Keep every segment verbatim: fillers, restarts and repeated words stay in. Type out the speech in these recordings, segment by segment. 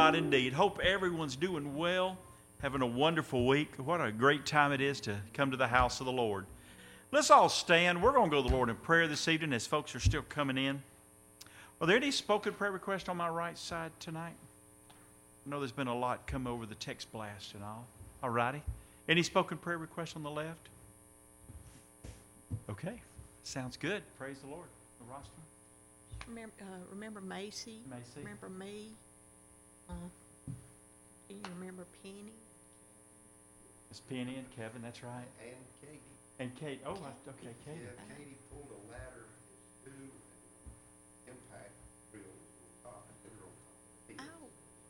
lot indeed. Hope everyone's doing well, having a wonderful week. What a great time it is to come to the house of the Lord. Let's all stand. We're going to go to the Lord in prayer this evening as folks are still coming in. Are there any spoken prayer requests on my right side tonight? I know there's been a lot come over the text blast and all. All righty. Any spoken prayer requests on the left? Okay. Sounds good. Praise the Lord. The roster. Remember, uh, remember Macy? Macy. Remember me? Uh, do you remember Penny? It's Penny and Kevin, that's right. And Katie. And Kate. Oh, I, okay, Kate. Yeah, Katie pulled a ladder. It's two impact drills on top and put it on top. Oh.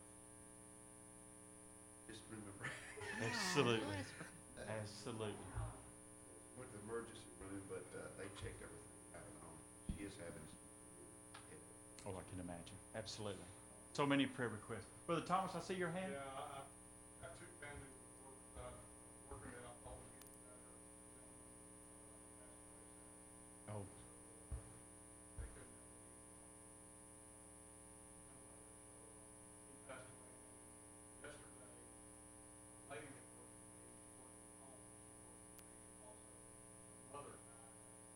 Just remember. Absolutely. Absolutely. Went to the emergency room, but uh, they checked everything out on. She is having. Oh, I can imagine. Absolutely. So many prayer requests. Brother Thomas, I see your hand. Yeah, I, I took family work, uh, working it out, all the getting better. Oh. They couldn't. He passed away yesterday. A lady that worked for me, worked from home, she worked for me also. Her mother died.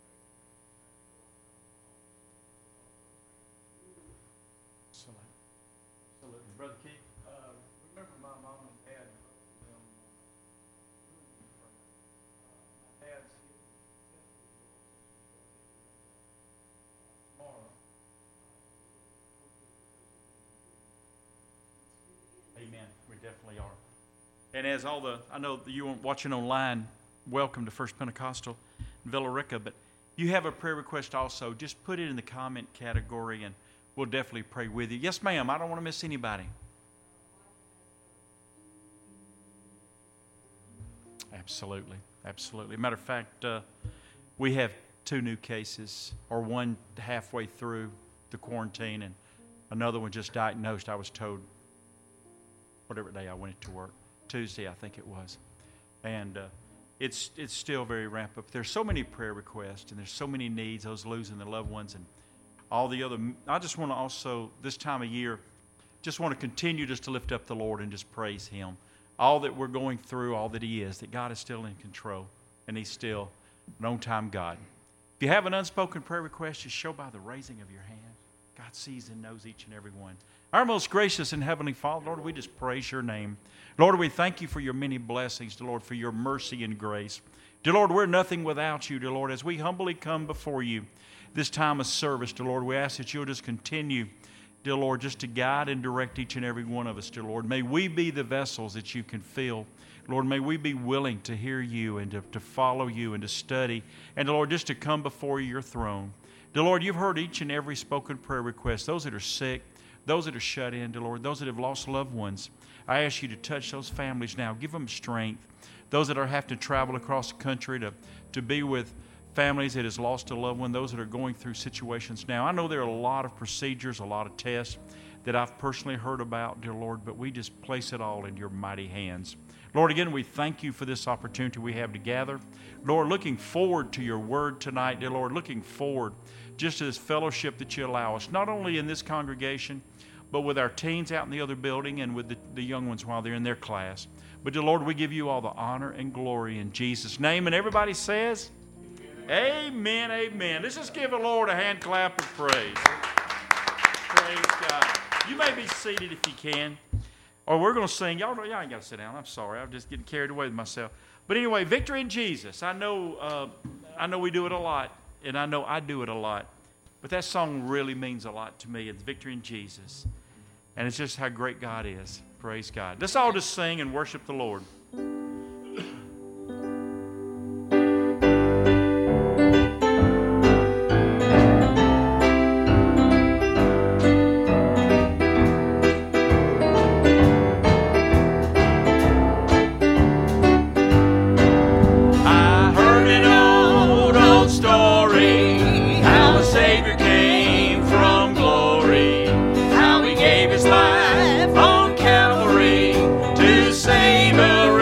Absolutely. Absolutely. Brother Keith. Uh, remember my mom and dad, them, uh, doing these prayers. Uh, my dad's getting test results tomorrow. Amen. We definitely are. And as all the, I know that you weren't watching online, welcome to First Pentecostal in Villa Rica, but you have a prayer request also, just put it in the comment category and we'll definitely pray with you. Yes, ma'am. I don't want to miss anybody. Absolutely. Absolutely. Matter of fact, uh, we have two new cases, or one halfway through the quarantine and another one just diagnosed, I was told, whatever day I went to work. Tuesday, I think it was. And uh, it's it's still very ramped up. There's so many prayer requests and there's so many needs, those losing their loved ones and all the other. I just want to also, this time of year, just want to continue just to lift up the Lord and just praise Him. All that we're going through, all that He is, that God is still in control and He's still an on-time God. If you have an unspoken prayer request, just show by the raising of your hand. God sees and knows each and every one. Our most gracious and heavenly Father, Lord, we just praise your name. Lord, we thank you for your many blessings, dear Lord, for your mercy and grace. Dear Lord, we're nothing without you, dear Lord. As we humbly come before you this time of service, dear Lord, we ask that you'll just continue, dear Lord, just to guide and direct each and every one of us, dear Lord. May we be the vessels that you can fill. Lord, may we be willing to hear you and to, to follow you and to study. And, dear Lord, just to come before your throne. Dear Lord, you've heard each and every spoken prayer request. Those that are sick, those that are shut in, dear Lord, those that have lost loved ones. I ask you to touch those families now. Give them strength. Those that are have to travel across the country to, to be with families that has lost a loved one, those that are going through situations now. I know there are a lot of procedures, a lot of tests that I've personally heard about, dear Lord, but we just place it all in your mighty hands. Lord, again, we thank you for this opportunity we have to gather. Lord, looking forward to your word tonight, dear Lord, looking forward just to this fellowship that you allow us, not only in this congregation, but with our teens out in the other building and with the, the young ones while they're in their class. But, dear Lord, we give you all the honor and glory in Jesus' name. And everybody says, amen, amen. Let's just give the Lord a hand clap of praise. Praise God. You may be seated if you can. Or we're going to sing. Y'all, y'all ain't got to sit down. I'm sorry. I'm just getting carried away with myself. But anyway, Victory in Jesus. I know, uh, I know we do it a lot, and I know I do it a lot. But that song really means a lot to me. It's Victory in Jesus. And it's just how great God is. Praise God. Let's all just sing and worship the Lord. Life on Calvary to save a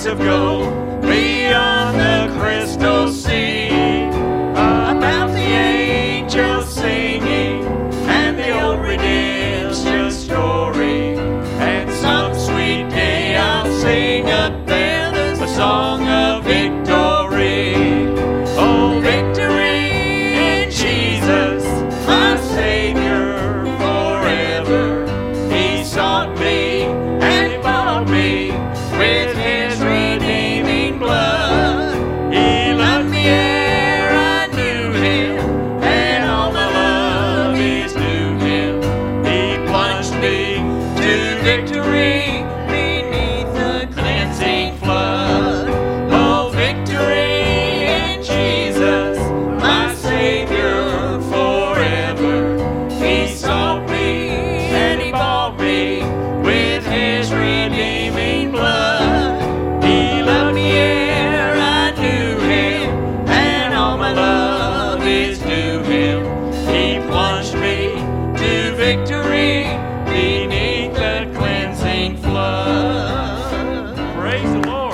of gold beyond the crystal sea. About the angels singing and the old redemption story. And some sweet day I'll sing up there a song of victory. Oh, victory in Jesus, my Savior forever. He sought me and He bought me with His redeeming blood. He loved me ere I knew Him, and all my love is due Him. He plunged me to victory beneath the cleansing flood. Oh, victory in Jesus, my Savior forever. He sought me and He bought me with His redeeming blood. He loved me ere I knew Him, and all my love is due Him. He plunged me to victory beneath the cleansing flood. Praise the Lord.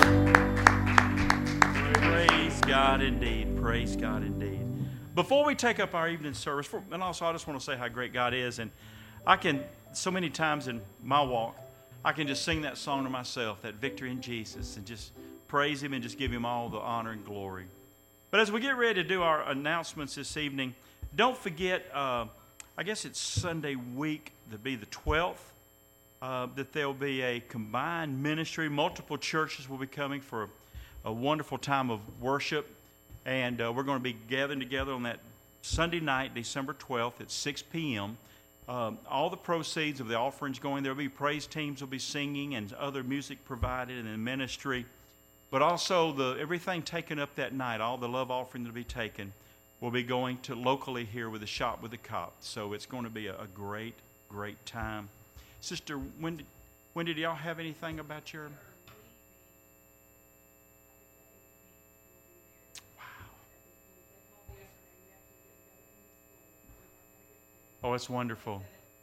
Praise God indeed. Praise God indeed. Before we take up our evening service, for, and also I just want to say how great God is. And I can, so many times in my walk, I can just sing that song to myself, that victory in Jesus, and just praise Him and just give Him all the honor and glory. But as we get ready to do our announcements this evening, don't forget, uh, I guess it's Sunday week, to be the twelfth, uh, that there will be a combined ministry. Multiple churches will be coming for a, a wonderful time of worship. And uh, we're going to be gathering together on that Sunday night, December twelfth at six p.m. Um, all the proceeds of the offerings going there will be praise teams will be singing and other music provided in the ministry. But also the everything taken up that night, all the love offering that will be taken, will be going to locally here with the Shop with the Cop. So it's going to be a, a great, great time. Sister, when did, when did y'all have anything about your... Oh, it's wonderful.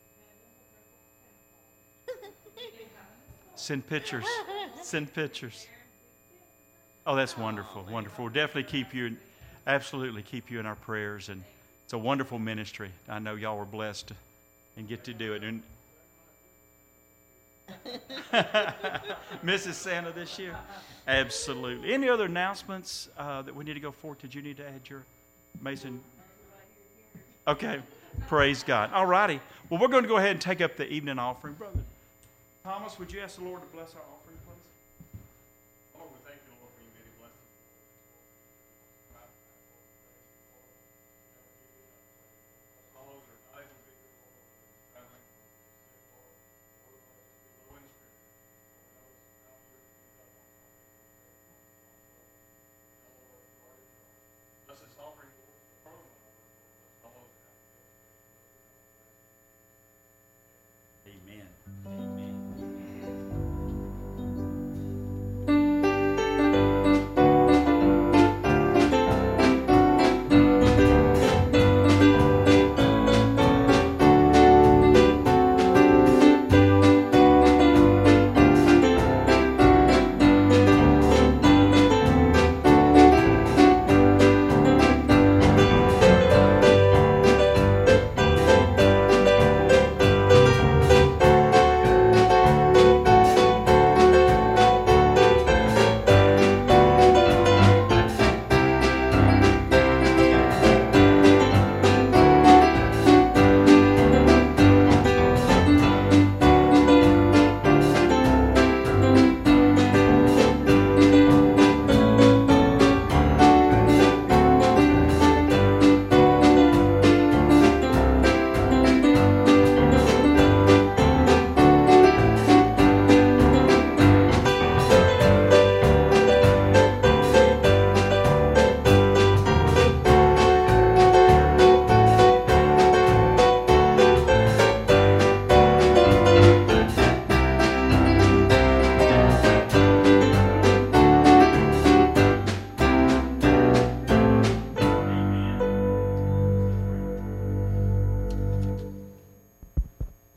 Send pictures. Send pictures. Oh, that's wonderful. Wonderful. We'll definitely keep you, absolutely keep you in our prayers. And it's a wonderful ministry. I know y'all were blessed to, and get to do it. And Missus Santa this year? Absolutely. Any other announcements uh, that we need to go forward? Did you need to add your Mason? Okay. Praise God. All righty. Well, we're going to go ahead and take up the evening offering. Brother Thomas, would you ask the Lord to bless our offering, please? Lord, we thank you, Lord, for your many blessings. Follows our eyes will be good, Lord, traveling from sick, Lord. Lord, let us be low in spirit. Lord, let us not hear the up on Lord, bless this offering, Lord, for the follow us out. Amen. Amen.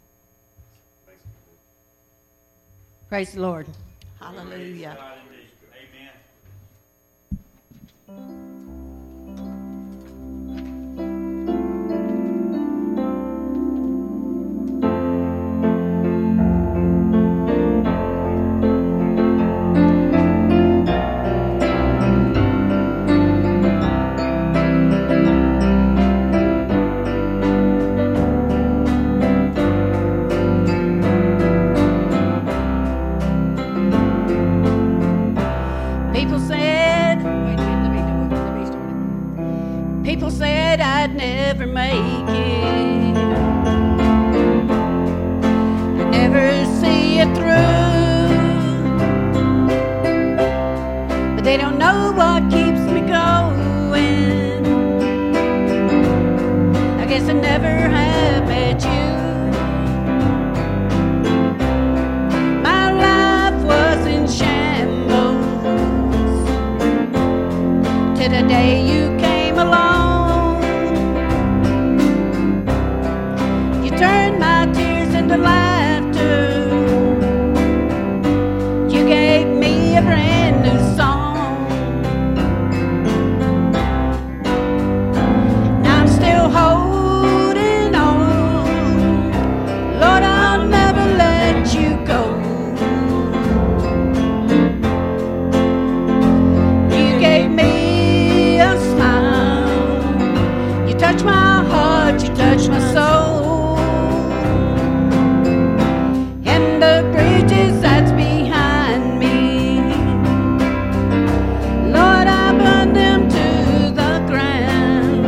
Praise the Lord. Hallelujah. said I'd never make it, I'd never see it through. But they don't know what keeps me going. I guess I never have met you. My life was in shambles till the day you came along. You turned my tears into laughter. You gave me a brand new song. Now I'm still holding on. Lord, I'll never let you go. You gave me a smile. You touched my heart, you touched my soul. And the bridges that's behind me, Lord, I burned them to the ground.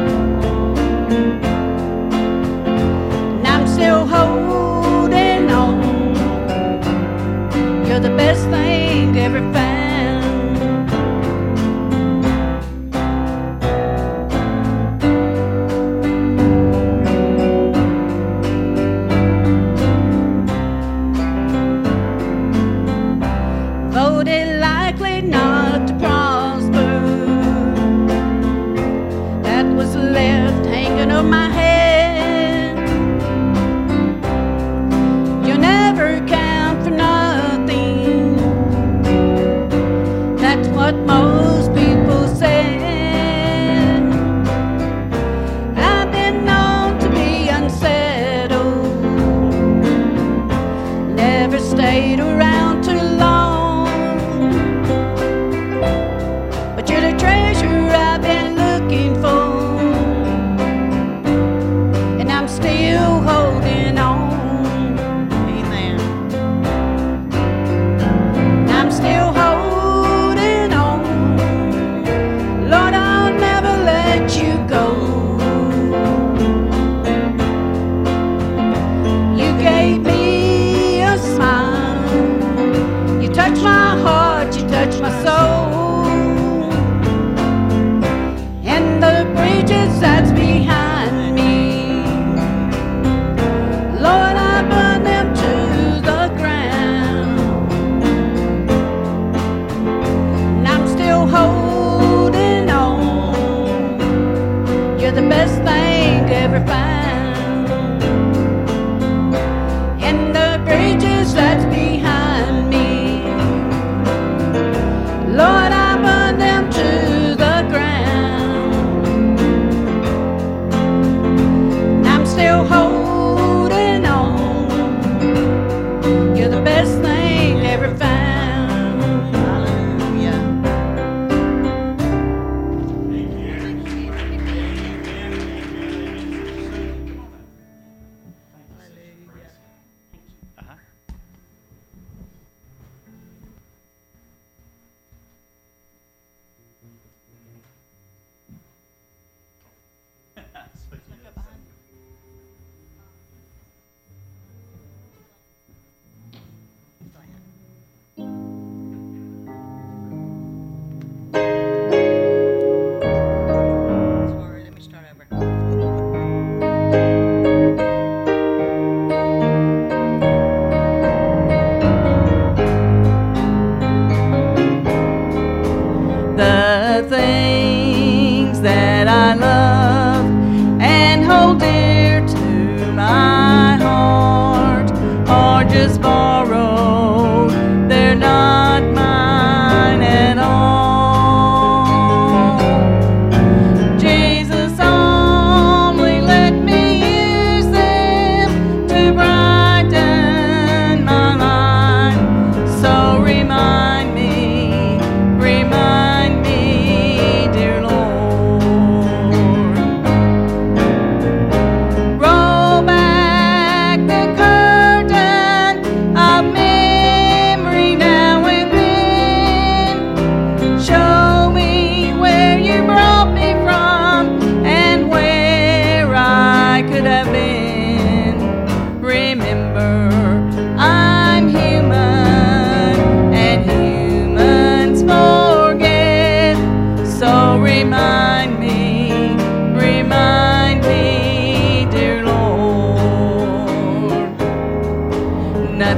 And I'm still holding on. You're the best thing ever found. Voted likely not to prosper, that was left hanging over my head. You'll never count for nothing, that's what most people said. I've been known to be unsettled, never stayed around too long. But you're the treasure I've been looking for, and I'm still holding on. Amen. And I'm still holding on. Lord, I'll never let you go. You gave me a smile. You touched my heart, you touched my soul. And the bridges that's behind me, Lord, I burn them to the ground. And I'm still holding on. You're the best thing ever found. And the bridges that's behind me, Lord, I burn them to the ground. And I'm still holding on. You're the best thing ever found. Hallelujah.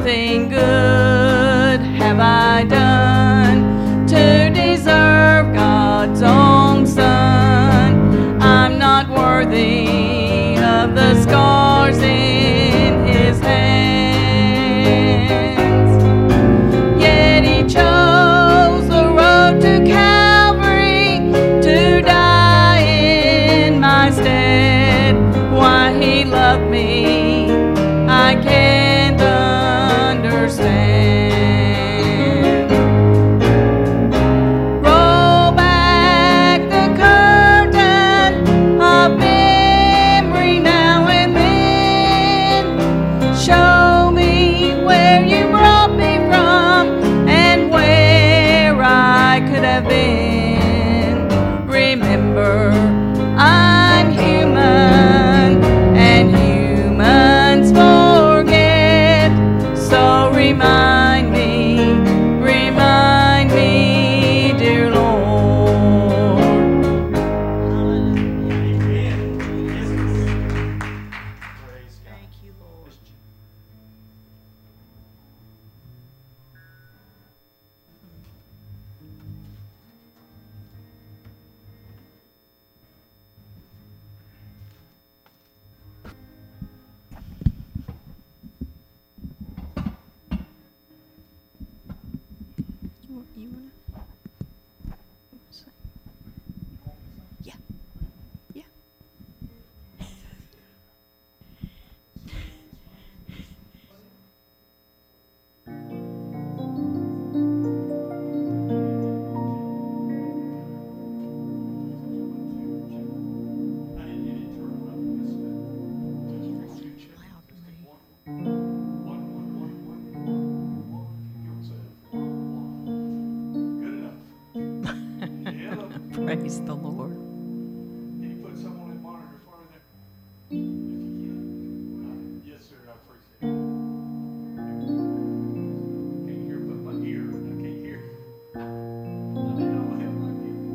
nothing good have I done to deserve God's own Son. I'm not worthy of the scars in His hands. Yet He chose the road to Calvary to die in my stead. Why He loved me, I can't understand. Roll back the curtain of memory now and then. Show me where you brought me from and where I could have been. Remember, I'm human and humans forget. So remind me, remind me, dear Lord. Thank you, Lord. You you wanna? Yeah. Yeah. Loud to me. Good enough. Yeah. Praise the Lord. Can you put someone on that monitor for me there? If you can. Uh, Yes, sir, I appreciate it. Can't hear but my ear, I can't hear. I mean, I have my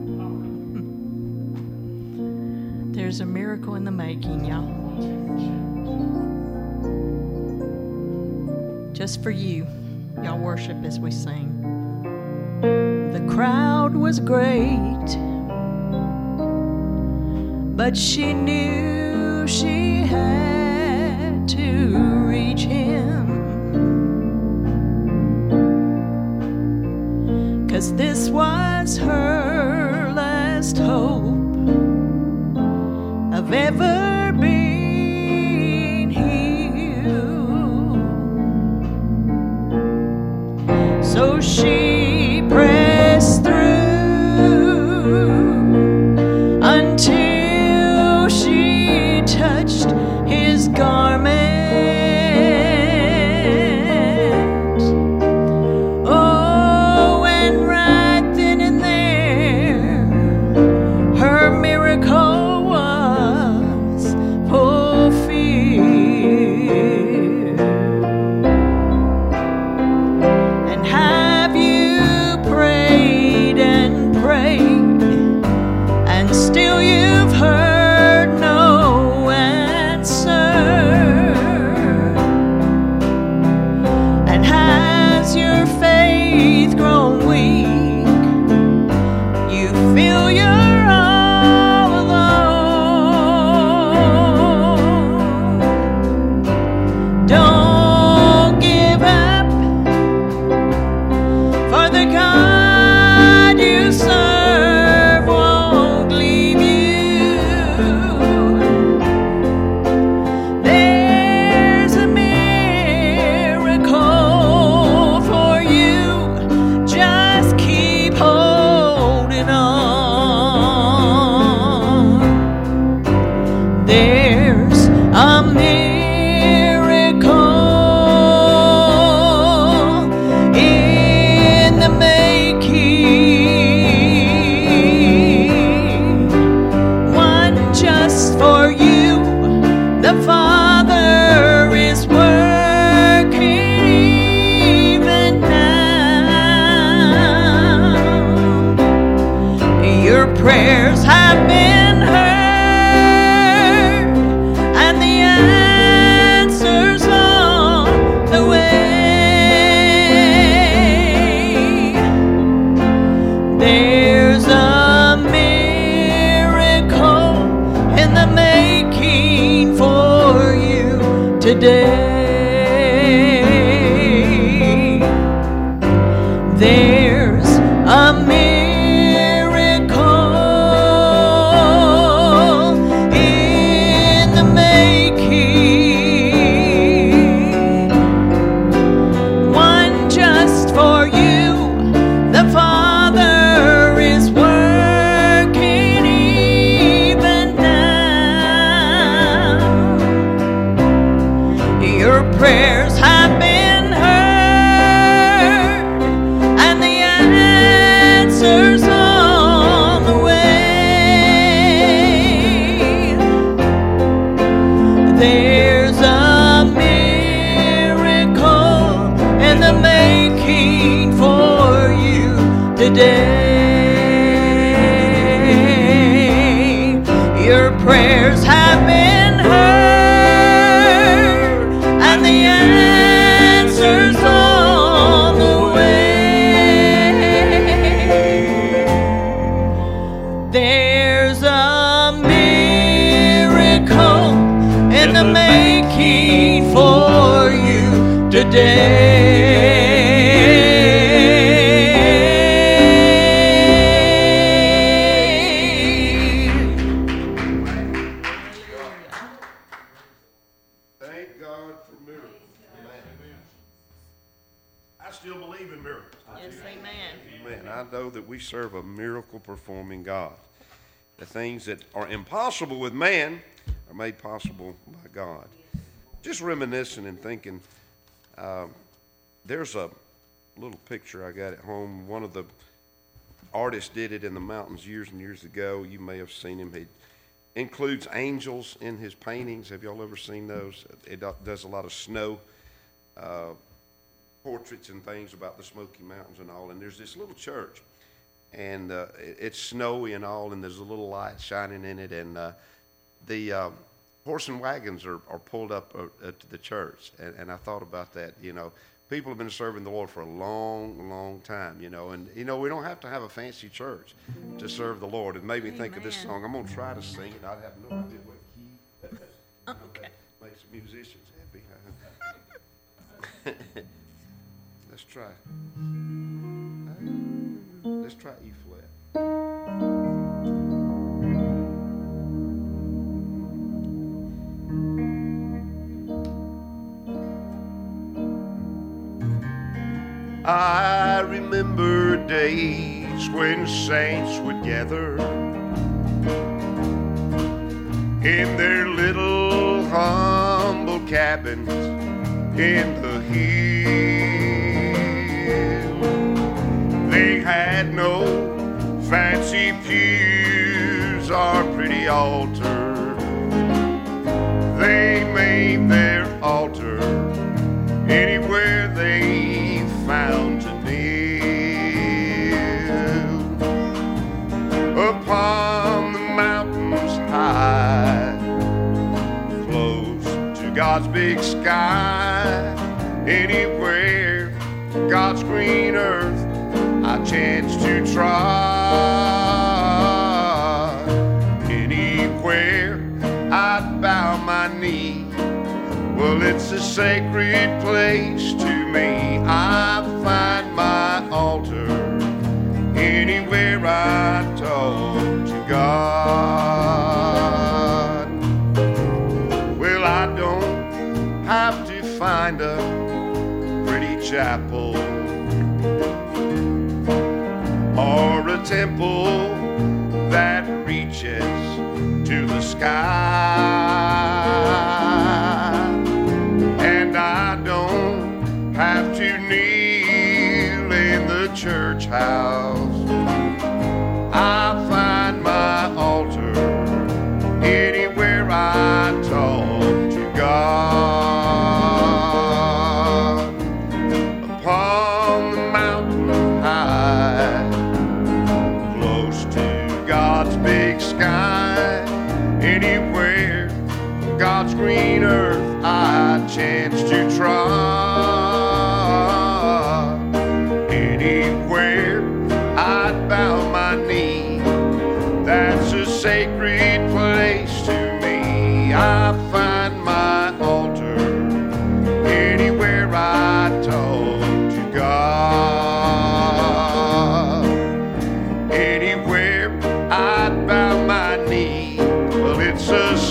ear. There's a miracle in the making, y'all. Just for you. Y'all worship as we sing. The crowd was great, but she knew she had to reach Him. 'Cause this was her last hope of ever being healed. So she pressed through until she touched His garment. Oh, and right then and there, her miracle was fulfilled. And have you prayed and prayed, and still you've heard no answer? And has your faith grown weak? You feel you're all alone. Don't give up, for the God you serve won't leave you. There's a miracle for you. Just keep holding on. There's a miracle in the making. One just for you. The Father is working even now. Your prayers have been heard, and the answers on the way. today. There's a miracle in the making, one just for you. The Father is working even now. Your prayers have been heard, and the answers on the way. There's a miracle in the making for you today. Your prayers have been heard, and the answers on the way. There's a miracle in the making for you today. Thank God for miracles. Amen. I still believe in miracles. Yes, amen. Amen. I know that we serve a miracle performing God. The things that are impossible with man are made possible by God. Just reminiscing and thinking, um, there's a little picture I got at home. One of the artists did it in the mountains years and years ago. You may have seen him. He includes angels in his paintings. Have y'all ever seen those? It does a lot of snow uh, portraits and things about the Smoky Mountains and all. And there's this little church, and uh, it, it's snowy and all, and there's a little light shining in it, and uh, the uh, horse and wagons are, are pulled up uh, uh, to the church. And, and I thought about that. You know, people have been serving the Lord for a long, long time, you know, and, you know, we don't have to have a fancy church to serve the Lord. It made me think of this Amen. song. I'm going to try to sing it. I have no idea what key. Okay. Make some musicians happy. Let's try. Let's try E flat. I remember days when saints would gather in their little humble cabins in the hill. They had no fancy pews or pretty altar. They made their altar anywhere they found to kneel. Upon the mountains high, close to God's big sky, anywhere God's green earth I chance to trod, anywhere I'd bow my knee. Well, it's a sacred place to me. I find my altar anywhere I talk to God. Well, I don't have to find a pretty chapel or a temple that reaches to the sky. And I don't have to kneel in the church house. I find my altar anywhere I talk to God. Upon the mountain high, close to God's big sky, anywhere God's green earth I chance to trod, anywhere I'd bow my knee. That's a sacred place to me. I find my altar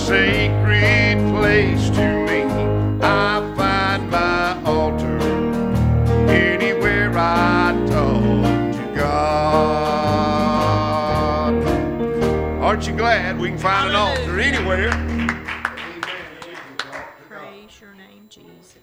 sacred place to me. I find my altar anywhere I talk to God. Aren't you glad we can find an altar anywhere? Praise your name, Jesus.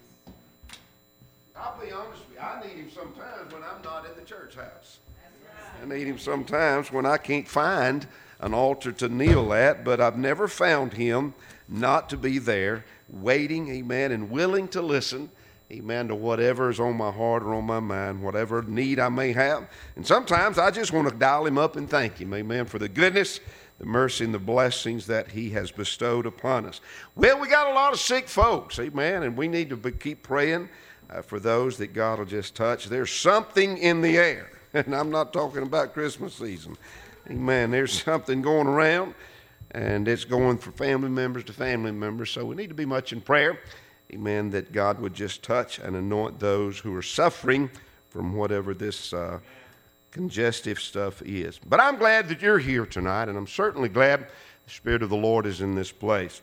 I'll be honest with you, I need him sometimes when I'm not in the church house. I need him sometimes when I can't find an altar to kneel at, but I've never found him not to be there, waiting, amen, and willing to listen, amen, to whatever is on my heart or on my mind, whatever need I may have. And sometimes I just want to dial him up and thank him, amen, for the goodness, the mercy, and the blessings that he has bestowed upon us. Well, we got a lot of sick folks, amen, and we need to be, keep praying uh, for those that God will just touch. There's something in the air, and I'm not talking about Christmas season. Amen. There's something going around, and it's going from family members to family members, so we need to be much in prayer, amen, that God would just touch and anoint those who are suffering from whatever this uh, congestive stuff is. But I'm glad that you're here tonight, and I'm certainly glad the Spirit of the Lord is in this place.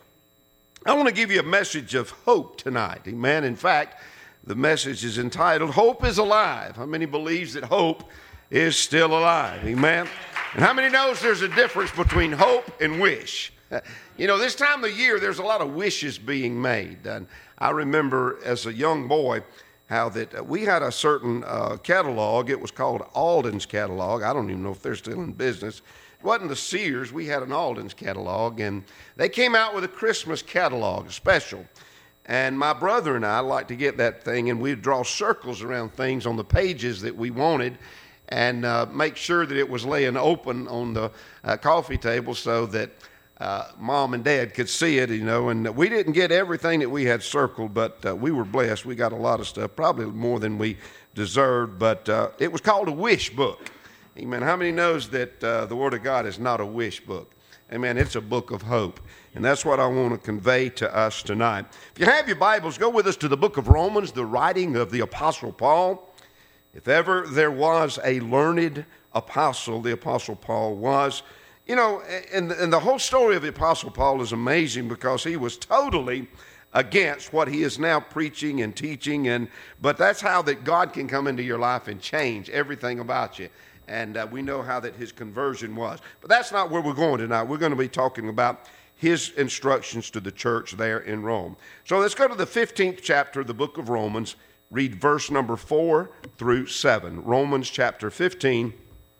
I want to give you a message of hope tonight, amen. In fact, the message is entitled, Hope is Alive. How many believes that hope is still alive, amen? And how many knows there's a difference between hope and wish? You know, this time of year, there's a lot of wishes being made. And I remember as a young boy how that uh, we had a certain uh, catalog. It was called Alden's Catalog. I don't even know if they're still in business. It wasn't the Sears. We had an Alden's Catalog. And they came out with a Christmas catalog, a special. And my brother and I liked to get that thing, and we'd draw circles around things on the pages that we wanted, and uh, make sure that it was laying open on the uh, coffee table so that uh, Mom and Dad could see it, you know. And we didn't get everything that we had circled, but uh, we were blessed. We got a lot of stuff, probably more than we deserved, but uh, it was called a wish book. Amen. How many knows that uh, the Word of God is not a wish book? Amen. It's a book of hope. And that's what I want to convey to us tonight. If you have your Bibles, go with us to the book of Romans, the writing of the Apostle Paul. If ever there was a learned apostle, the Apostle Paul was. You know, and, and the whole story of the Apostle Paul is amazing because he was totally against what he is now preaching and teaching. And but that's how that God can come into your life and change everything about you. And uh, we know how that his conversion was. But that's not where we're going tonight. We're going to be talking about his instructions to the church there in Rome. So let's go to the fifteenth chapter of the book of Romans. Read verse number four through seven. Romans chapter fifteen,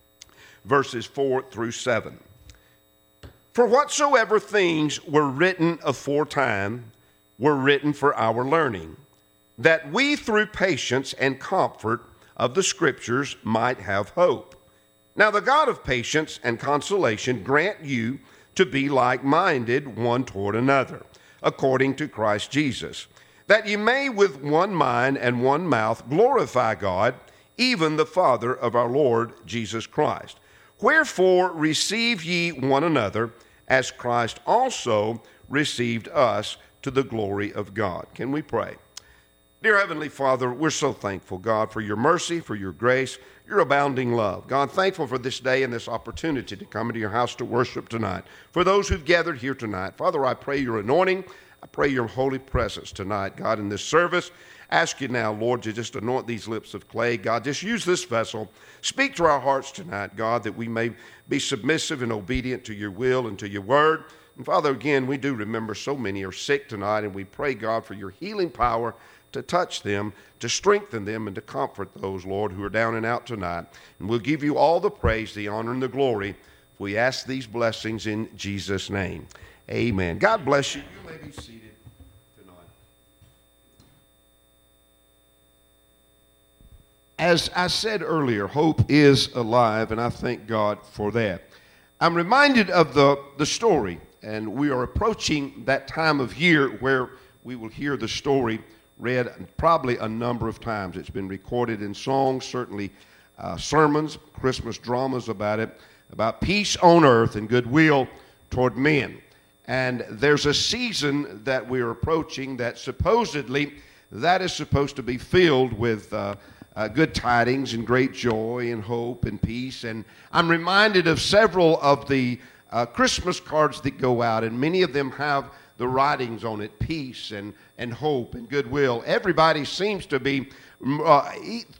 verses four through seven. For whatsoever things were written aforetime were written for our learning, that we through patience and comfort of the Scriptures might have hope. Now the God of patience and consolation grant you to be like-minded one toward another, according to Christ Jesus, that ye may with one mind and one mouth glorify God, even the Father of our Lord Jesus Christ. Wherefore receive ye one another, as Christ also received us to the glory of God. Can we pray? Dear Heavenly Father, we're so thankful, God, for your mercy, for your grace, your abounding love. God, thankful for this day and this opportunity to come into your house to worship tonight. For those who've gathered here tonight, Father, I pray your anointing. I pray your holy presence tonight, God, in this service. Ask you now, Lord, to just anoint these lips of clay. God, just use this vessel. Speak to our hearts tonight, God, that we may be submissive and obedient to your will and to your word. And Father, again, we do remember so many are sick tonight, and we pray, God, for your healing power to touch them, to strengthen them, and to comfort those, Lord, who are down and out tonight. And we'll give you all the praise, the honor, and the glory. We ask these blessings in Jesus' name. Amen. God bless you. You may be seated tonight. As I said earlier, hope is alive, and I thank God for that. I'm reminded of the, the story, and we are approaching that time of year where we will hear the story read probably a number of times. It's been recorded in songs, certainly uh, sermons, Christmas dramas about it, about peace on earth and goodwill toward men. And there's a season that we're approaching that supposedly that is supposed to be filled with uh, uh, good tidings and great joy and hope and peace. And I'm reminded of several of the uh, Christmas cards that go out, and many of them have the writings on it, peace and, and hope and goodwill. Everybody seems to be, uh,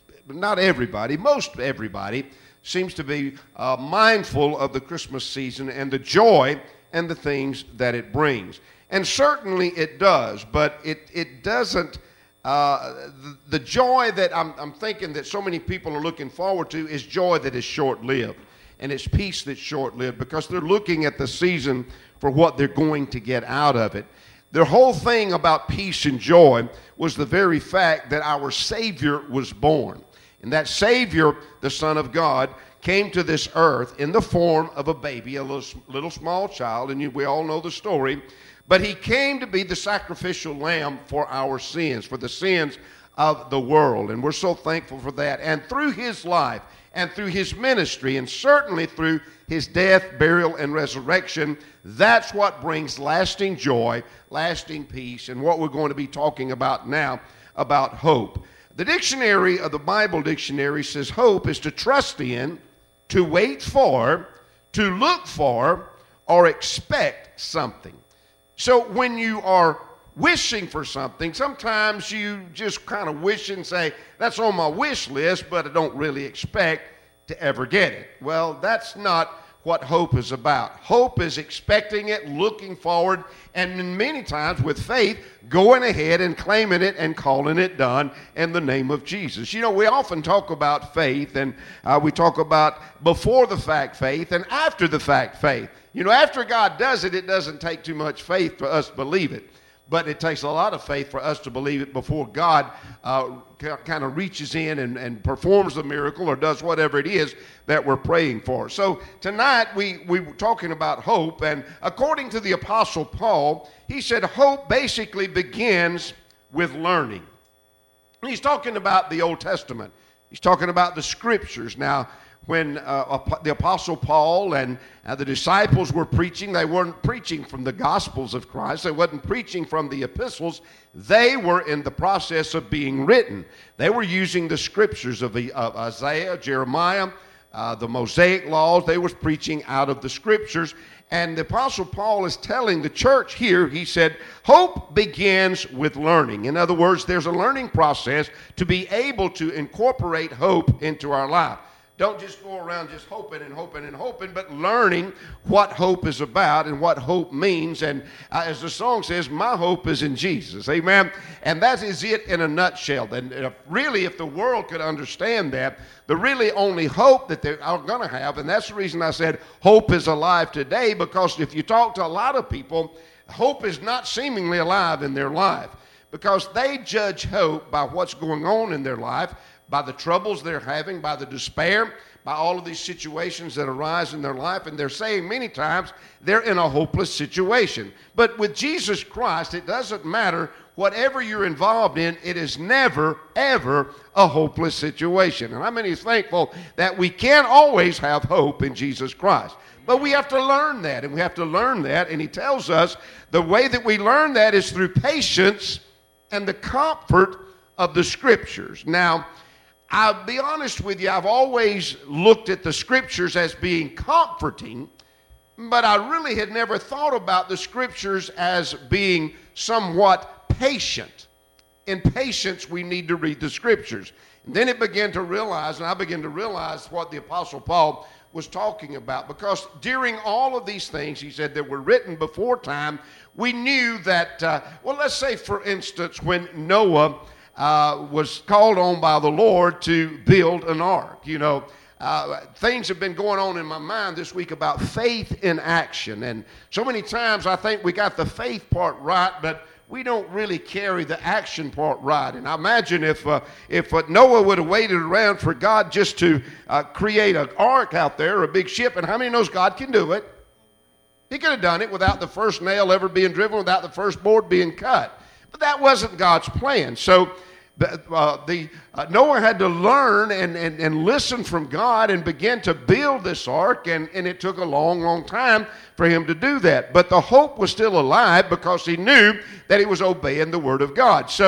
not everybody, most everybody seems to be uh, mindful of the Christmas season and the joy and the things that it brings. And certainly it does, but it, it doesn't, uh, the, the joy that I'm, I'm thinking that so many people are looking forward to is joy that is short-lived. And it's peace that's short-lived because they're looking at the season for what they're going to get out of it. The whole thing about peace and joy was the very fact that our Savior was born. And that Savior, the Son of God, came to this earth in the form of a baby, a little, little small child, and you, we all know the story. But he came to be the sacrificial lamb for our sins, for the sins of the world. And we're so thankful for that. And through his life, and through his ministry, and certainly through his death, burial, and resurrection, that's what brings lasting joy, lasting peace, and what we're going to be talking about now, about hope. The dictionary of the Bible dictionary says hope is to trust in, to wait for, to look for, or expect something. So when you are wishing for something, sometimes you just kind of wish and say, that's on my wish list, but I don't really expect to ever get it. Well, that's not what hope is about. Hope is expecting it, looking forward, and many times with faith, going ahead and claiming it and calling it done in the name of Jesus. You know, we often talk about faith, and uh, we talk about before the fact faith and after the fact faith. You know, after God does it, it doesn't take too much faith for us to believe it. But it takes a lot of faith for us to believe it before God uh, kind of reaches in and, and performs the miracle or does whatever it is that we're praying for. So tonight we, we were talking about hope, and according to the Apostle Paul, he said hope basically begins with learning. And he's talking about the Old Testament. He's talking about the Scriptures. Now, when uh, the Apostle Paul and uh, the disciples were preaching, they weren't preaching from the Gospels of Christ. They wasn't preaching from the epistles. They were in the process of being written. They were using the Scriptures of, the, of Isaiah, Jeremiah, uh, the Mosaic laws. They were preaching out of the Scriptures. And the Apostle Paul is telling the church here, he said, hope begins with learning. In other words, there's a learning process to be able to incorporate hope into our life. Don't just go around just hoping and hoping and hoping, but learning what hope is about and what hope means. And uh, as the song says, my hope is in Jesus. Amen? And that is it in a nutshell. And uh, really, if the world could understand that, the really only hope that they are going to have, and that's the reason I said hope is alive today, because if you talk to a lot of people, hope is not seemingly alive in their life, because they judge hope by what's going on in their life, by the troubles they're having, by the despair, by all of these situations that arise in their life. And they're saying many times they're in a hopeless situation. But with Jesus Christ, it doesn't matter whatever you're involved in, it is never, ever a hopeless situation. And how many is thankful that we can always have hope in Jesus Christ? But we have to learn that, and we have to learn that. And he tells us the way that we learn that is through patience and the comfort of the Scriptures. Now, I'll be honest with you, I've always looked at the Scriptures as being comforting, but I really had never thought about the Scriptures as being somewhat patient. In patience, we need to read the Scriptures. And then it began to realize, and I began to realize what the Apostle Paul was talking about, because during all of these things, he said, that were written before time, we knew that, uh, well, let's say, for instance, when Noah Uh, was called on by the Lord to build an ark. You know, uh, things have been going on in my mind this week about faith in action. And so many times I think we got the faith part right, but we don't really carry the action part right. And I imagine if uh, if uh, Noah would have waited around for God just to uh, create an ark out there, or a big ship, and how many knows God can do it? He could have done it without the first nail ever being driven, without the first board being cut. But that wasn't God's plan. So uh, the uh, Noah had to learn and, and, and listen from God and begin to build this ark, and, and it took a long, long time for him to do that. But the hope was still alive because he knew that he was obeying the Word of God. So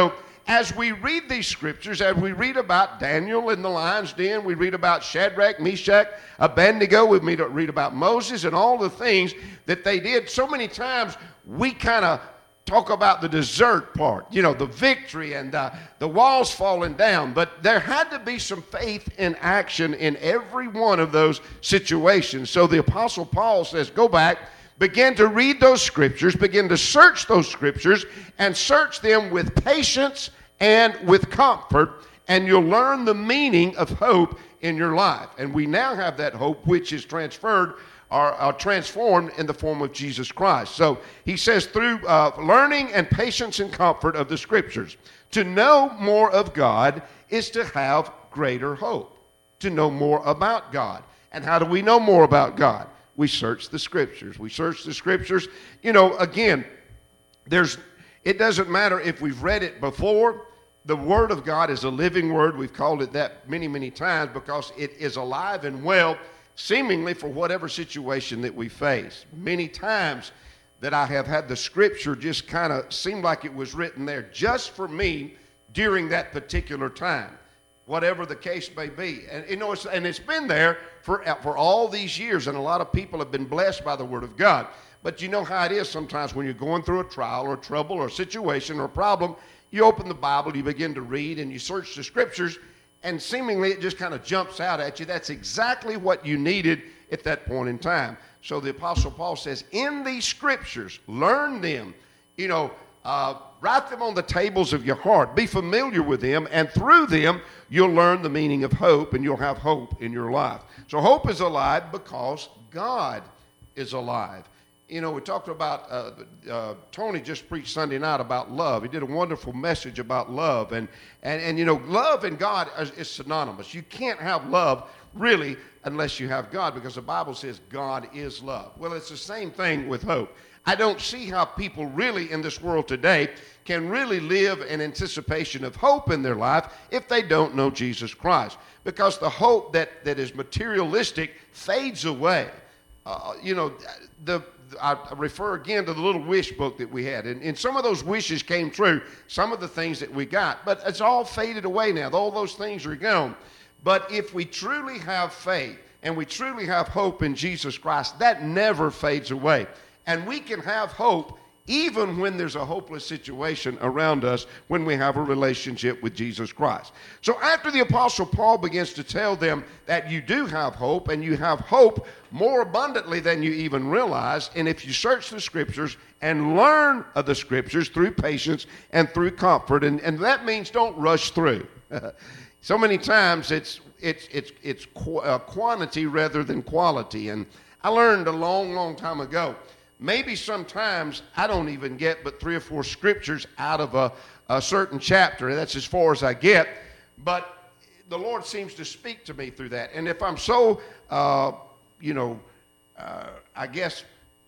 as we read these scriptures, as we read about Daniel in the lion's den, we read about Shadrach, Meshach, Abednego, we read about Moses and all the things that they did. So many times we kind of talk about the dessert part, you know, the victory and uh, the walls falling down. But there had to be some faith in action in every one of those situations. So the Apostle Paul says, go back, begin to read those scriptures, begin to search those scriptures, and search them with patience and with comfort, and you'll learn the meaning of hope in your life. And we now have that hope which is transferred or, or transformed in the form of Jesus Christ. So he says, through uh, learning and patience and comfort of the scriptures, to know more of God is to have greater hope, to know more about God. And how do we know more about God? We search the scriptures. We search the scriptures. You know, again, there's, it doesn't matter if we've read it before. The Word of God is a living Word. We've called it that many, many times because it is alive and well, seemingly for whatever situation that we face. Many times that I have had the Scripture just kind of seem like it was written there just for me during that particular time, whatever the case may be. And you know, it's, and it's been there for, for all these years, and a lot of people have been blessed by the Word of God. But you know how it is sometimes when you're going through a trial or trouble or a situation or a problem, you open the Bible, you begin to read, and you search the scriptures, and seemingly it just kind of jumps out at you. That's exactly what you needed at that point in time. So the Apostle Paul says, in these scriptures, learn them, you know, uh, write them on the tables of your heart, be familiar with them, and through them, you'll learn the meaning of hope, and you'll have hope in your life. So hope is alive because God is alive. You know, we talked about, uh, uh, Tony just preached Sunday night about love. He did a wonderful message about love. And, and, and you know, love and God is, is synonymous. You can't have love, really, unless you have God, because the Bible says God is love. Well, it's the same thing with hope. I don't see how people really in this world today can really live in anticipation of hope in their life if they don't know Jesus Christ. Because the hope that, that is materialistic fades away. Uh, you know, the... I refer again to the little wish book that we had. And, and some of those wishes came true, some of the things that we got. But it's all faded away now. All those things are gone. But if we truly have faith and we truly have hope in Jesus Christ, that never fades away. And we can have hope even when there's a hopeless situation around us when we have a relationship with Jesus Christ. So after the Apostle Paul begins to tell them that you do have hope, and you have hope more abundantly than you even realize, and if you search the Scriptures and learn of the Scriptures through patience and through comfort, and, and that means don't rush through. So many times it's, it's, it's, it's qu- uh, quantity rather than quality. And I learned a long, long time ago, maybe sometimes I don't even get but three or four scriptures out of a, a certain chapter. That's as far as I get. But the Lord seems to speak to me through that. And if I'm so, uh, you know, uh, I guess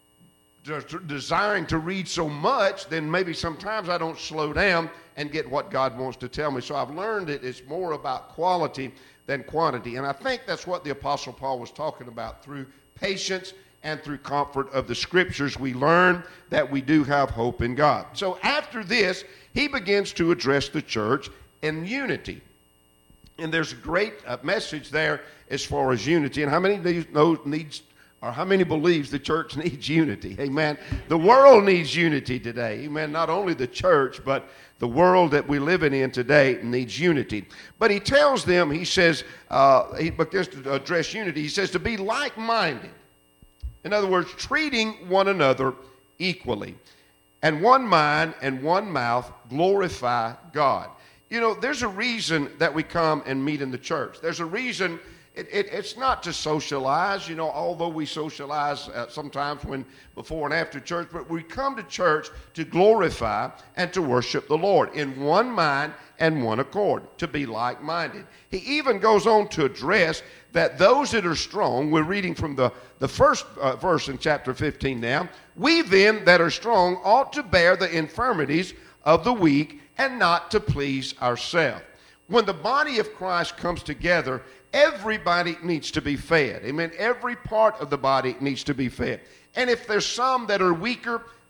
de- desiring to read so much, then maybe sometimes I don't slow down and get what God wants to tell me. So I've learned that it's more about quality than quantity. And I think that's what the Apostle Paul was talking about. Through patience and through comfort of the scriptures, we learn that we do have hope in God. So after this, he begins to address the church in unity. And there's a great uh, message there as far as unity. And how many knows, needs, or how many believes the church needs unity? Amen. The world needs unity today. Amen. Not only the church, but the world that we live in today needs unity. But he tells them, he says, uh, he begins to address unity. He says to be like-minded. In other words, treating one another equally. And one mind and one mouth glorify God. You know, there's a reason that we come and meet in the church. There's a reason. It, it, it's not to socialize, you know, although we socialize uh, sometimes when before and after church, but we come to church to glorify and to worship the Lord in one mind and one accord, to be like-minded. He even goes on to address that those that are strong, we're reading from the, the first uh, verse in chapter fifteen now, we then that are strong ought to bear the infirmities of the weak and not to please ourselves. When the body of Christ comes together, everybody needs to be fed. Amen. Every part of the body needs to be fed. And if there's some that are weaker,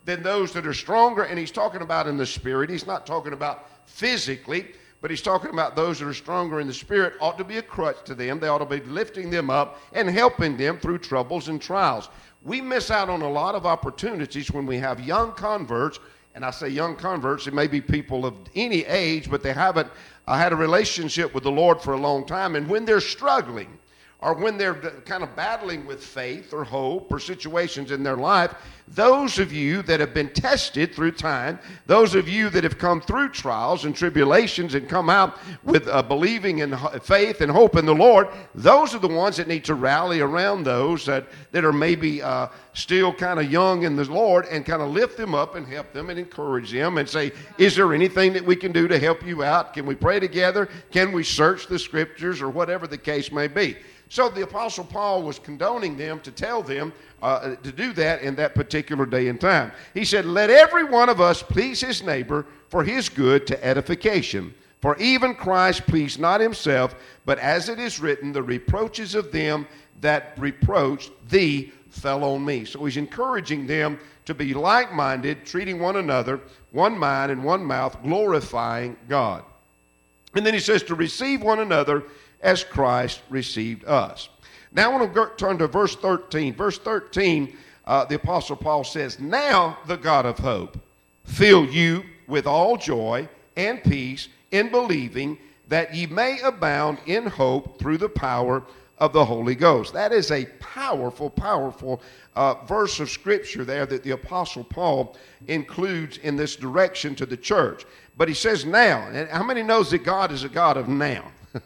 than those that are stronger. And he's talking about in the spirit. He's not talking about physically, but he's talking about those that are stronger in the spirit ought to be a crutch to them. They ought to be lifting them up and helping them through troubles and trials. We miss out on a lot of opportunities when we have young converts, and I say young converts, it may be people of any age, but they haven't uh, had a relationship with the Lord for a long time, and when they're struggling, or when they're kind of battling with faith or hope or situations in their life, those of you that have been tested through time, those of you that have come through trials and tribulations and come out with uh, believing in faith and hope in the Lord, those are the ones that need to rally around those that, that are maybe uh, still kind of young in the Lord and kind of lift them up and help them and encourage them and say, is there anything that we can do to help you out? Can we pray together? Can we search the scriptures, or whatever the case may be? So the Apostle Paul was condoning them to tell them uh, to do that in that particular day and time. He said, let every one of us please his neighbor for his good to edification. For even Christ pleased not himself, but as it is written, the reproaches of them that reproached thee fell on me. So he's encouraging them to be like-minded, treating one another, one mind and one mouth, glorifying God. And then he says to receive one another as Christ received us. Now I want to turn to verse thirteen. Verse thirteen, uh, the Apostle Paul says, now the God of hope fill you with all joy and peace in believing, that ye may abound in hope through the power of the Holy Ghost. That is a powerful, powerful uh, verse of Scripture there that the Apostle Paul includes in this direction to the church. But he says now, and how many knows that God is a God of now?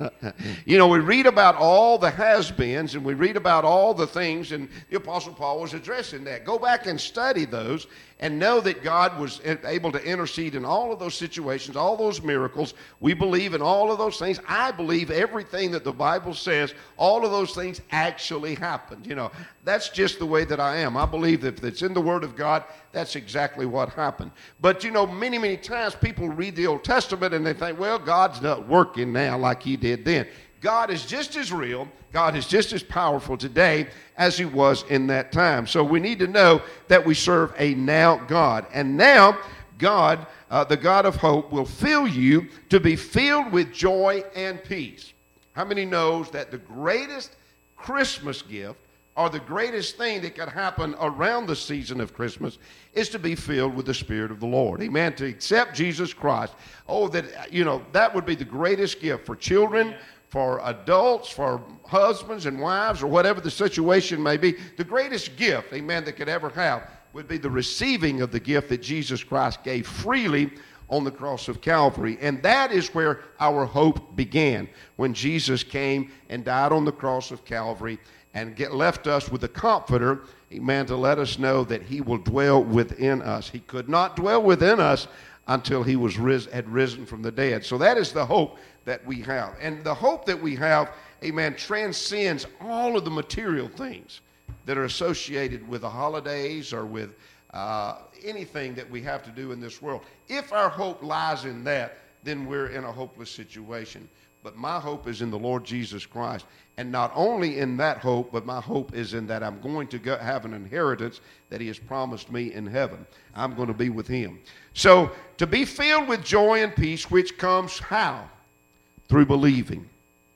You know, we read about all the has-beens and we read about all the things, and the Apostle Paul was addressing that. Go back and study those and know that God was able to intercede in all of those situations, all those miracles. We believe in all of those things. I believe everything that the Bible says, all of those things actually happened. You know, that's just the way that I am. I believe that if it's in the Word of God, that's exactly what happened. But, you know, many, many times people read the Old Testament and they think, well, God's not working now like he did then. God is just as real, God is just as powerful today as he was in that time. So we need to know that we serve a now God. And now God, uh, the God of hope, will fill you to be filled with joy and peace. How many knows that the greatest Christmas gift, or the greatest thing that could happen around the season of Christmas, is to be filled with the Spirit of the Lord? Amen. To accept Jesus Christ. Oh, that, you know, that would be the greatest gift for children, for adults, for husbands and wives, or whatever the situation may be. The greatest gift, amen, that could ever have would be the receiving of the gift that Jesus Christ gave freely on the cross of Calvary. And that is where our hope began, when Jesus came and died on the cross of Calvary and get, left us with a comforter, amen, to let us know that he will dwell within us. He could not dwell within us until he was ris- had risen from the dead. So that is the hope that we have. And the hope that we have, amen, transcends all of the material things that are associated with the holidays or with uh, anything that we have to do in this world. If our hope lies in that, then we're in a hopeless situation. But my hope is in the Lord Jesus Christ. And not only in that hope, but my hope is in that I'm going to go have an inheritance that he has promised me in heaven. I'm going to be with him. So to be filled with joy and peace, which comes how? Through believing.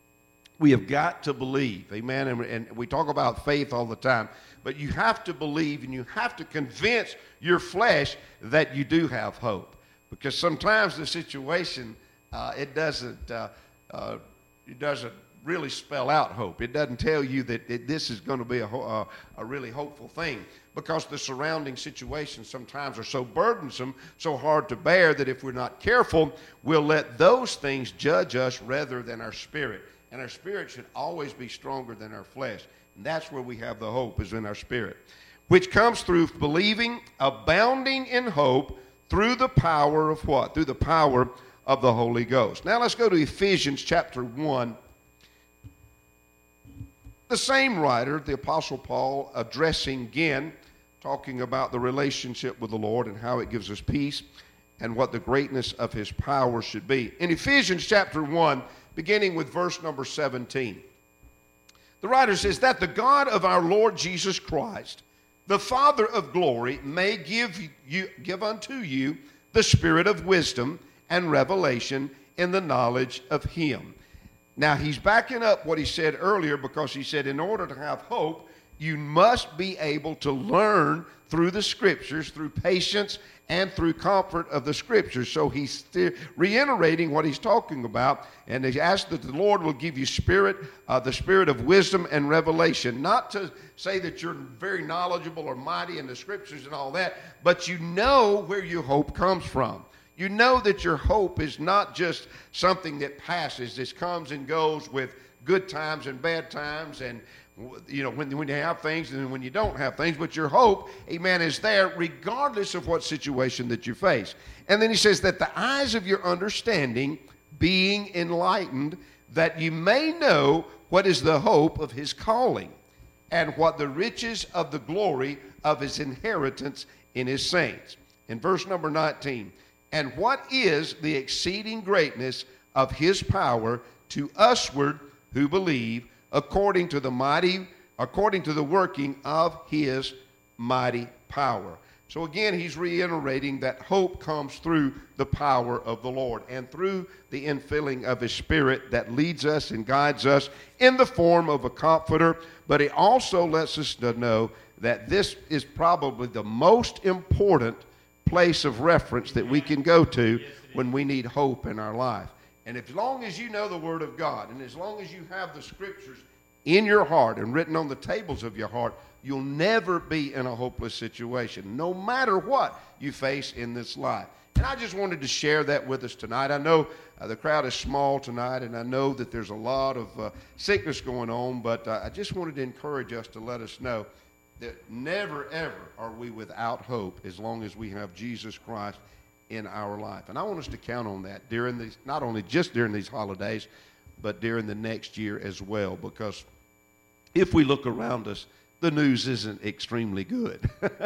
We have got to believe, amen. And, and we talk about faith all the time, but you have to believe, and you have to convince your flesh that you do have hope. Because sometimes the situation, uh, it doesn't, uh, uh, it doesn't really spell out hope. It doesn't tell you that it, this is going to be a, a, a really hopeful thing, because the surrounding situations sometimes are so burdensome, so hard to bear, that if we're not careful, we'll let those things judge us rather than our spirit. And our spirit should always be stronger than our flesh. And that's where we have the hope, is in our spirit, which comes through believing, abounding in hope, through the power of what? Through the power of the Holy Ghost. Now let's go to Ephesians chapter one. The same writer, the Apostle Paul, addressing again, talking about the relationship with the Lord and how it gives us peace and what the greatness of his power should be. In Ephesians chapter one, beginning with verse number seventeen, the writer says, that the God of our Lord Jesus Christ, the Father of glory may give you give unto you the spirit of wisdom and revelation in the knowledge of him. Now, he's backing up what he said earlier, because he said in order to have hope, you must be able to learn through the Scriptures, through patience and through comfort of the Scriptures. So he's still reiterating what he's talking about, and he asked that the Lord will give you spirit, uh, the spirit of wisdom and revelation. Not to say that you're very knowledgeable or mighty in the Scriptures and all that, but you know where your hope comes from. You know that your hope is not just something that passes, this comes and goes with good times and bad times, and you know, when, when you have things and when you don't have things, but your hope, amen, is there regardless of what situation that you face. And then he says that the eyes of your understanding being enlightened, that you may know what is the hope of his calling and what the riches of the glory of his inheritance in his saints. In verse number nineteen, and what is the exceeding greatness of his power to usward who believe, according to the mighty, according to the working of his mighty power. So again, he's reiterating that hope comes through the power of the Lord and through the infilling of his Spirit that leads us and guides us in the form of a comforter. But he also lets us know that this is probably the most important place of reference that we can go to when we need hope in our life. And as long as you know the Word of God, and as long as you have the Scriptures in your heart and written on the tables of your heart, you'll never be in a hopeless situation, no matter what you face in this life. And I just wanted to share that with us tonight. I know uh, the crowd is small tonight, and I know that there's a lot of uh, sickness going on, but uh, I just wanted to encourage us to let us know that never, ever are we without hope as long as we have Jesus Christ in our life. And I want us to count on that during these, not only just during these holidays, but during the next year as well, because if we look around us, the news isn't extremely good.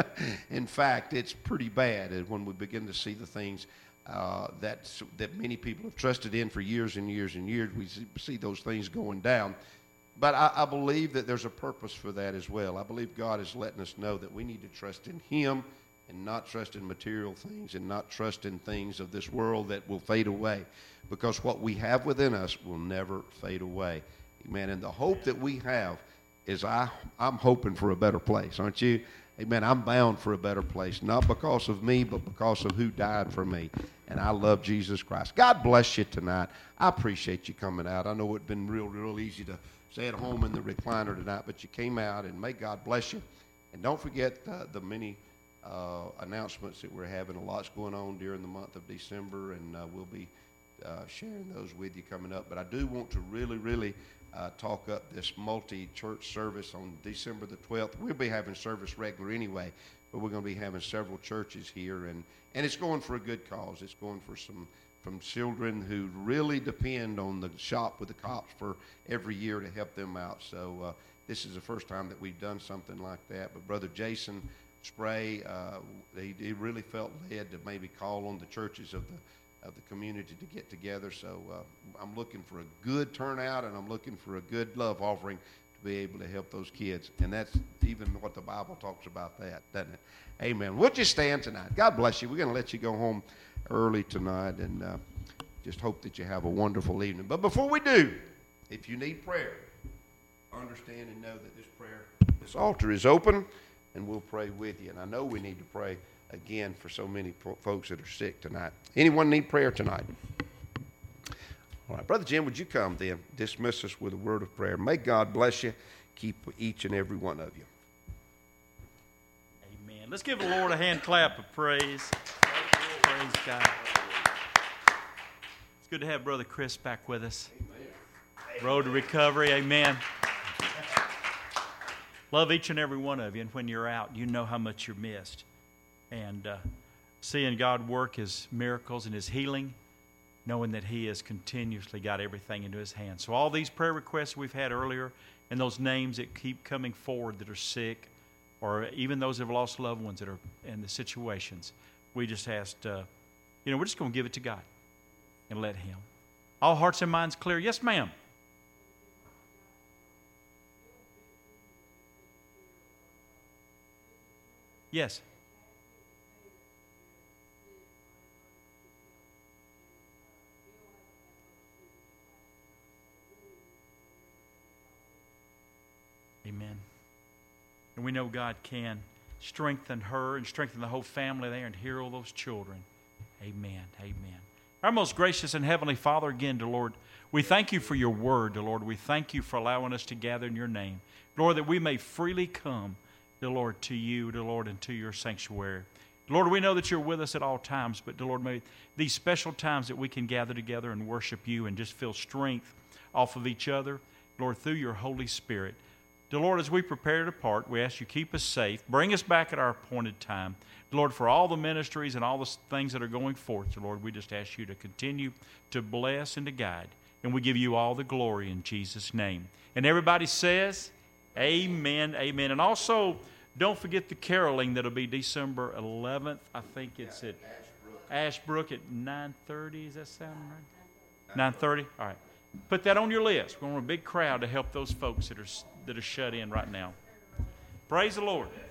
In fact, it's pretty bad when we begin to see the things uh, that, that many people have trusted in for years and years and years. We see, see those things going down. But I, I believe that there's a purpose for that as well. I believe God is letting us know that we need to trust in him and not trust in material things and not trust in things of this world that will fade away, because what we have within us will never fade away. Amen. And the hope that we have is I, I'm hoping for a better place, aren't you? Amen. I'm bound for a better place, not because of me, but because of who died for me. And I love Jesus Christ. God bless you tonight. I appreciate you coming out. I know it's been real, real easy to stay at home in the recliner tonight, but you came out, and may God bless you. And don't forget uh, the many uh, announcements that we're having. A lot's going on during the month of December, and uh, we'll be uh, sharing those with you coming up. But I do want to really, really uh, talk up this multi-church service on December the twelfth. We'll be having service regular anyway, but we're going to be having several churches here, and, and it's going for a good cause. It's going for some from children who really depend on the Shop with the Cops for every year to help them out. So uh, this is the first time that we've done something like that. But Brother Jason Spray, uh, he, he really felt led to maybe call on the churches of the of the community to get together. So uh, I'm looking for a good turnout, and I'm looking for a good love offering to be able to help those kids. And that's even what the Bible talks about that, doesn't it? Amen. Would you stand tonight? God bless you. We're going to let you go home early tonight, and uh, just hope that you have a wonderful evening. But before we do, if you need prayer, understand and know that this prayer, this altar is open, and we'll pray with you. And I know we need to pray again for so many po- folks that are sick tonight. Anyone need prayer tonight? All right, Brother Jim, would you come then? Dismiss us with a word of prayer. May God bless you. Keep each and every one of you. Amen. Let's give the Lord a hand clap of praise. Praise God. It's good to have Brother Chris back with us. Amen. Road to recovery. Amen. Love each and every one of you, and when you're out, you know how much you're missed. And uh, seeing God work His miracles and His healing, knowing that He has continuously got everything into His hands. So all these prayer requests we've had earlier, and those names that keep coming forward that are sick, or even those that have lost loved ones that are in the situations, we just asked, uh, you know, we're just going to give it to God and let Him. All hearts and minds clear? Yes, ma'am. Yes. Amen. And we know God can strengthen her and strengthen the whole family there and heal those children. Amen. Amen. Our most gracious and heavenly Father, again, dear Lord, we thank you for your word, dear Lord. We thank you for allowing us to gather in your name. Lord, that we may freely come, dear Lord, to you, dear Lord, and to your sanctuary. Lord, we know that you're with us at all times, but, dear Lord, may these special times that we can gather together and worship you and just feel strength off of each other, Lord, through your Holy Spirit. Dear Lord, as we prepare to depart, we ask you keep us safe. Bring us back at our appointed time. Dear Lord, for all the ministries and all the things that are going forth, dear Lord, we just ask you to continue to bless and to guide. And we give you all the glory in Jesus' name. And everybody says, amen, amen. And also, don't forget the caroling that'll be December eleventh. I think it's at Ashbrook at nine thirty. Does that sound right? nine thirty? All right. Put that on your list. We want a big crowd to help those folks that are that are shut in right now. Praise the Lord.